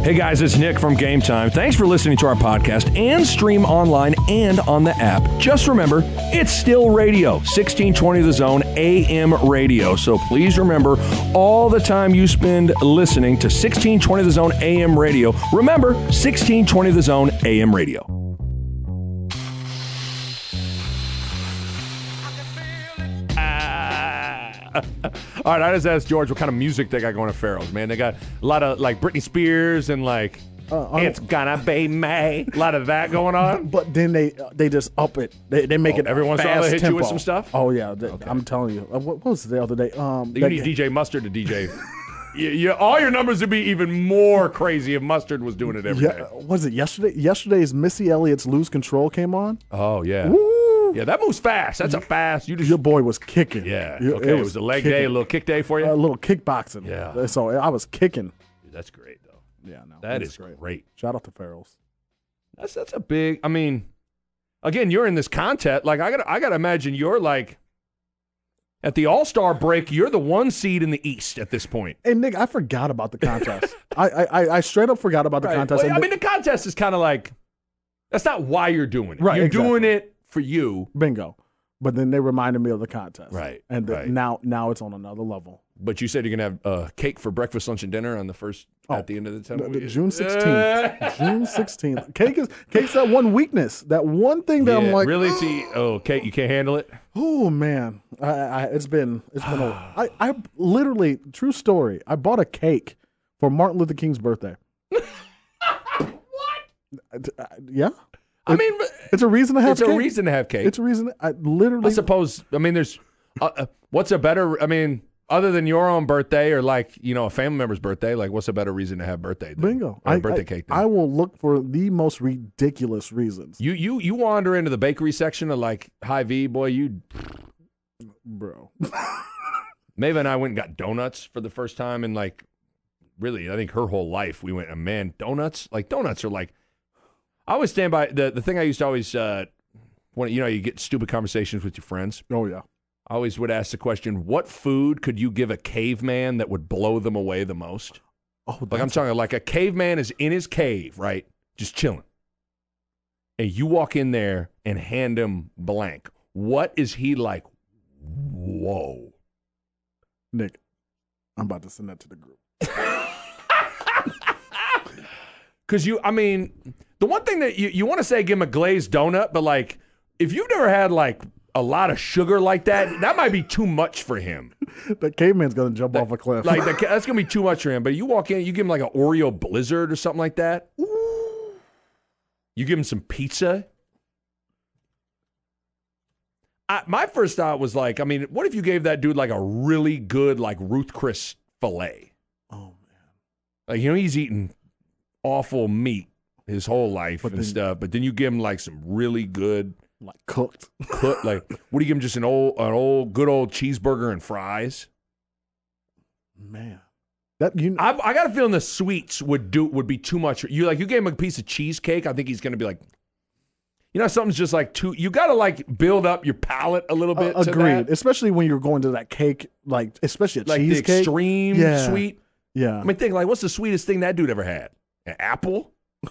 Hey guys, it's Nick from Game Time. Thanks for listening to our podcast and stream online and on the app. Just remember, it's still radio, 1620 The Zone AM radio. So please remember, all the time you spend listening to 1620 The Zone AM radio, remember 1620 The Zone AM radio. All right, I just asked George what kind of music they got going at Farrell's, man. They got a lot of like Britney Spears and like It's Gonna Be May. A lot of that going on. But then they just up it. They make it every once in a while they hit tempo. you with some stuff? Oh, yeah. I'm telling you. What was the other day? You need DJ Mustard to DJ. All your numbers would be even more crazy if Mustard was doing it every day. Was it yesterday? Yesterday's Missy Elliott's Lose Control came on. Oh, yeah. Woo! Yeah, that moves fast. That's a fast. Your boy was kicking. Yeah. Okay, it was a leg day, a little kick day for you? A little kickboxing. Yeah. So I was kicking. Dude, that's great, though. Yeah, no. That is great. Shout out to Farrell's. That's a big, I mean, again, you're in this contest. Like, I gotta imagine you're like, at the All-Star break, you're the 1 seed in the East at this point. Hey, Nick, I forgot about the contest. I straight up forgot about the contest. Well, I mean, the contest is kind of like, that's not why you're doing it. Right, you're exactly. doing it for you. Bingo. But then they reminded me of the contest. Right. And right. now it's on another level. But you said you're going to have cake for breakfast, lunch, and dinner on the first, at the end of the time? June 16th. June 16th. Cake's that one weakness. That one thing that I'm like. Really? See, cake, you can't handle it? Oh, man. It's been I literally, true story, I bought a cake for Martin Luther King's birthday. What? Yeah. I mean, it's a reason to have cake. It's a reason to have cake. It's a reason. I suppose, I mean, there's, what's a better, I mean, other than your own birthday or like, a family member's birthday, like what's a better reason to have birthday? Bingo. Birthday cake. I will look for the most ridiculous reasons. You wander into the bakery section of like Hy-Vee, boy, Bro. Maeve and I went and got donuts for the first time in like, really, I think her whole life. We went, and man, donuts are like, I always stand by the thing I used to always, when you get stupid conversations with your friends. Oh, yeah. I always would ask the question, what food could you give a caveman that would blow them away the most? Oh, like I'm talking like a caveman is in his cave, right? Just chilling. And you walk in there and hand him blank. What is he like? Whoa. Nick, I'm about to send that to the group. Because the one thing that you want to say, give him a glazed donut, but like, if you've never had like a lot of sugar like that, that might be too much for him. The caveman's going to jump off a cliff. Like that's going to be too much for him. But you walk in, you give him like an Oreo Blizzard or something like that. Ooh. You give him some pizza. My first thought was like, I mean, what if you gave that dude like a really good like Ruth Chris filet? Oh, man. Like, he's eating awful meat his whole life stuff, but then you give him like some really good, like cooked. Like, what do you give him? Just an old good old cheeseburger and fries? Man, I got a feeling the sweets would be too much. You gave him a piece of cheesecake, I think he's going to be like, something's just like too. You got to like build up your palate a little bit. Agreed, especially when you're going to that cake, like especially a cheesecake, the extreme sweet. Yeah, I mean, think like, what's the sweetest thing that dude ever had? An apple.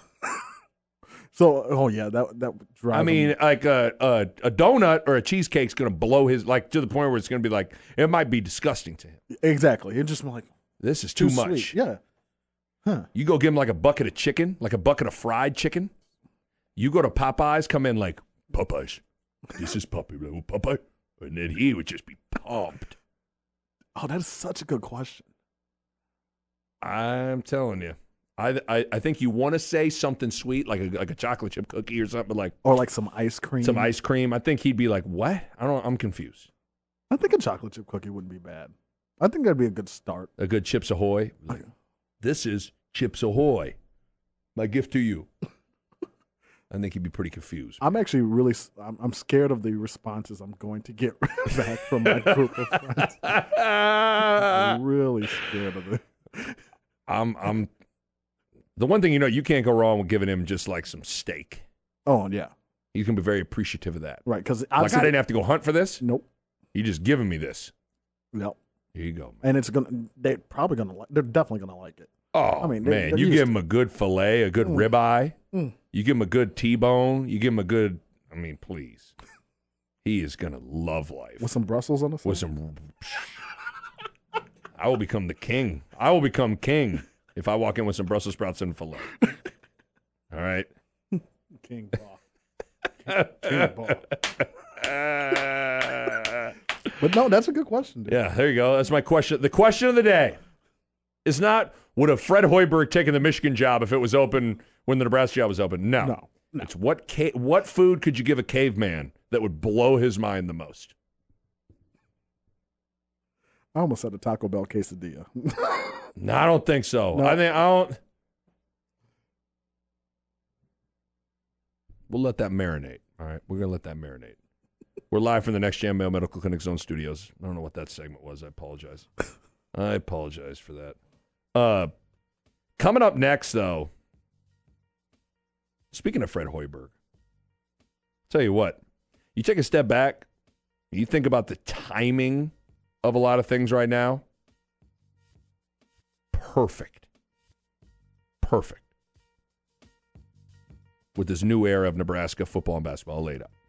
So, oh yeah, that would drive. I mean, like a donut or a cheesecake's going to blow his, like, to the point where it's going to be like, it might be disgusting to him. Exactly. It's just like, this is too much. Sweet. Yeah. Huh. You go give him like a bucket of chicken, like a bucket of fried chicken. You go to Popeyes, come in like, Popeyes, this is Popeye. And then he would just be pumped. Oh, that is such a good question. I'm telling you. I think you want to say something sweet, like a chocolate chip cookie or something or like some ice cream. Some ice cream. I think he'd be like, "What? I'm confused." I think a chocolate chip cookie wouldn't be bad. I think that'd be a good start. A good Chips Ahoy. This is Chips Ahoy. My gift to you. I think he'd be pretty confused. I'm actually I'm scared of the responses I'm going to get back from my group of friends. I'm really scared of it. I'm. The one thing you can't go wrong with giving him just like some steak. Oh yeah, he's gonna be very appreciative of that. Right, because I didn't have to go hunt for this. Nope. You just giving me this. Nope. Here you go, man. And they're definitely gonna like it. Oh, I mean, man, they're you used give to him a good filet, a good ribeye. You give him a good T-bone. You give him a good, I mean, please. He is going to love life. with some Brussels on the side. With some, I will become the king. I will become king if I walk in with some Brussels sprouts and filet. All right? King Ball. King Ball. But no, that's a good question, dude. Yeah, there you go. That's my question. The question of the day is not, would have Fred Hoiberg taken the Michigan job if it was open when the Nebraska job was open? No. It's what food could you give a caveman that would blow his mind the most? I almost said a Taco Bell quesadilla. No, I don't think so. No. I don't. We'll let that marinate. All right, we're gonna let that marinate. We're live from the Next Gen Mayo Medical Clinic Zone Studios. I don't know what that segment was. I apologize. I apologize for that. Coming up next, though. Speaking of Fred Hoiberg, tell you what, you take a step back, you think about the timing of a lot of things right now. Perfect. With this new era of Nebraska football and basketball laid out.